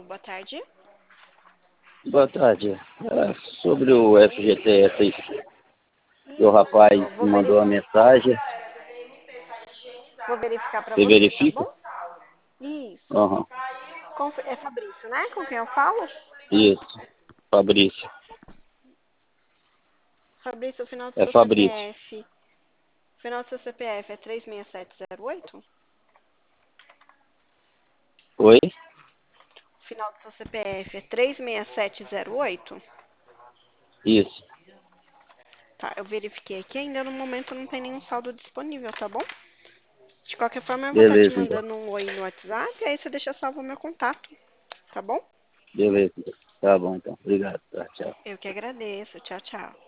Boa tarde. Boa tarde. Sobre o FGTS aí, o rapaz Isso, me mandou uma mensagem. vou verificar para Você você, tá verifica? bom? Isso. Aham. É Fabrício, né? Com quem eu falo? Isso. Fabrício. Fabrício, o final do É seu Fabrício. CPF. O final do seu CPF é 36708? Oi? O final do seu CPF é 36708? Isso. Tá, eu verifiquei aqui, ainda no momento não tem nenhum saldo disponível, tá bom? De qualquer forma, eu vou estar te Beleza, então. mandando um oi no WhatsApp, e aí você deixa salvo o meu contato, tá bom? Beleza. Tá bom, então. Obrigado. Tá, tchau. Eu que agradeço. Tchau, tchau.